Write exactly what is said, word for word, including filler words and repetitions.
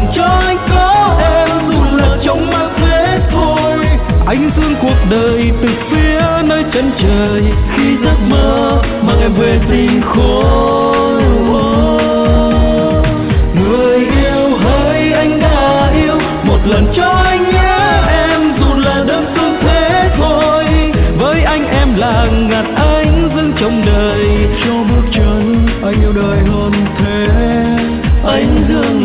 cho anh có em, dù là trong mơ thế thôi. Anh dương cuộc đời từ phía nơi chân trời, khi giấc mơ mang em về tinh khôi. Người yêu hỡi anh đã yêu, một lần cho anh nhé em, dù là đơn phương thế thôi. Với anh em là ngàn ánh dương trong đời, cho bước chân anh yêu đời hơn thế. Anh dương